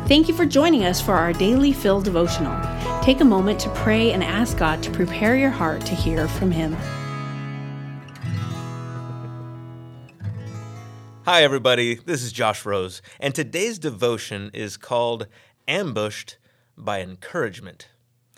Thank you for joining us for our Daily Fill devotional. Take a moment to pray and ask God to prepare your heart to hear from Him. Hi, everybody. This is Josh Rose, and today's devotion is called Ambushed by Encouragement.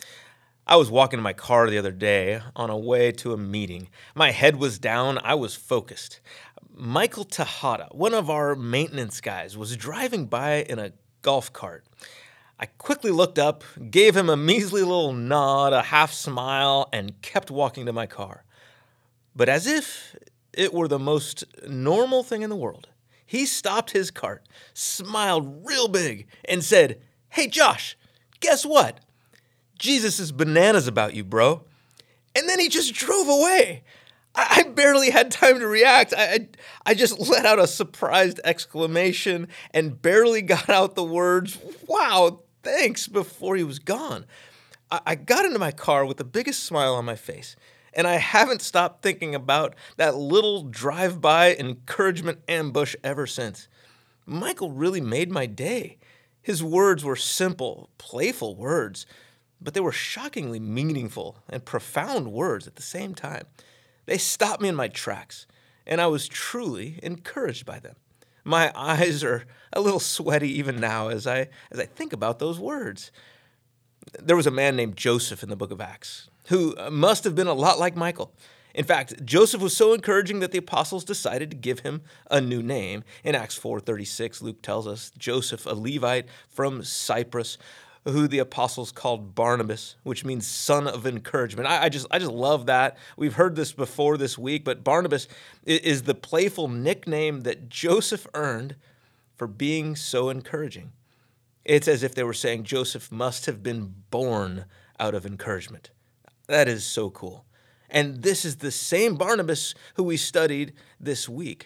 I was walking in my car the other day on a way to a meeting. My head was down. I was focused. Michael Tejada, one of our maintenance guys, was driving by in a golf cart. I quickly looked up, gave him a measly little nod, a half smile, and kept walking to my car. But as if it were the most normal thing in the world, he stopped his cart, smiled real big, and said, "Hey, Josh, guess what? Jesus is bananas about you, bro." And then he just drove away. I barely had time to react. I just let out a surprised exclamation and barely got out the words, "Wow, thanks," before he was gone. I got into my car with the biggest smile on my face, and I haven't stopped thinking about that little drive-by encouragement ambush ever since. Michael really made my day. His words were simple, playful words, but they were shockingly meaningful and profound words at the same time. They stopped me in my tracks, and I was truly encouraged by them. My eyes are a little sweaty even now as I think about those words. There was a man named Joseph in the book of Acts who must have been a lot like Michael. In fact, Joseph was so encouraging that the apostles decided to give him a new name. In Acts 4:36, Luke tells us Joseph, a Levite from Cyprus, who the apostles called Barnabas, which means son of encouragement. I just love that. We've heard this before this week, but Barnabas is the playful nickname that Joseph earned for being so encouraging. It's as if they were saying Joseph must have been born out of encouragement. That is so cool. And this is the same Barnabas who we studied this week.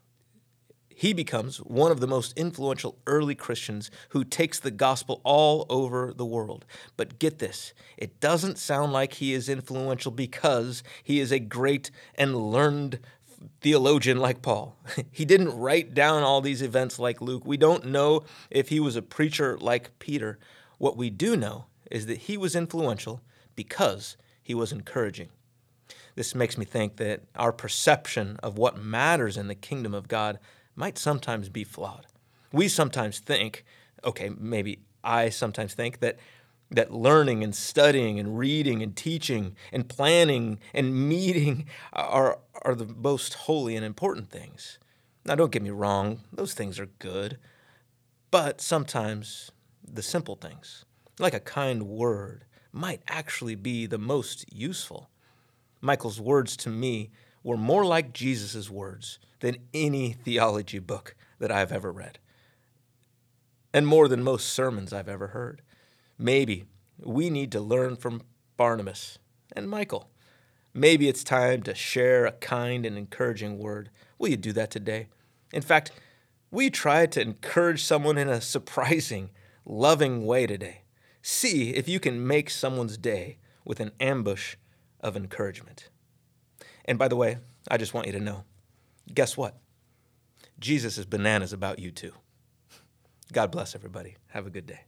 He becomes one of the most influential early Christians who takes the gospel all over the world. But get this, it doesn't sound like he is influential because he is a great and learned theologian like Paul. He didn't write down all these events like Luke. We don't know if he was a preacher like Peter. What we do know is that he was influential because he was encouraging. This makes me think that our perception of what matters in the kingdom of God might sometimes be flawed. We sometimes think, maybe I sometimes think that learning and studying and reading and teaching and planning and meeting are the most holy and important things. Now, don't get me wrong, those things are good, but sometimes the simple things, like a kind word, might actually be the most useful. Michael's words to me were more like Jesus' words than any theology book that I've ever read, and more than most sermons I've ever heard. Maybe we need to learn from Barnabas and Michael. Maybe it's time to share a kind and encouraging word. Will you do that today? In fact, will you try to encourage someone in a surprising, loving way today? See if you can make someone's day with an ambush of encouragement. And by the way, I just want you to know, guess what? Jesus is bananas about you too. God bless everybody. Have a good day.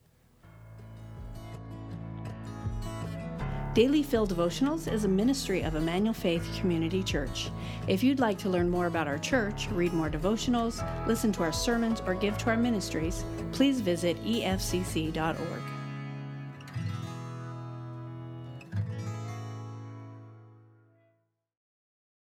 Daily Fill Devotionals is a ministry of Emmanuel Faith Community Church. If you'd like to learn more about our church, read more devotionals, listen to our sermons, or give to our ministries, please visit efcc.org.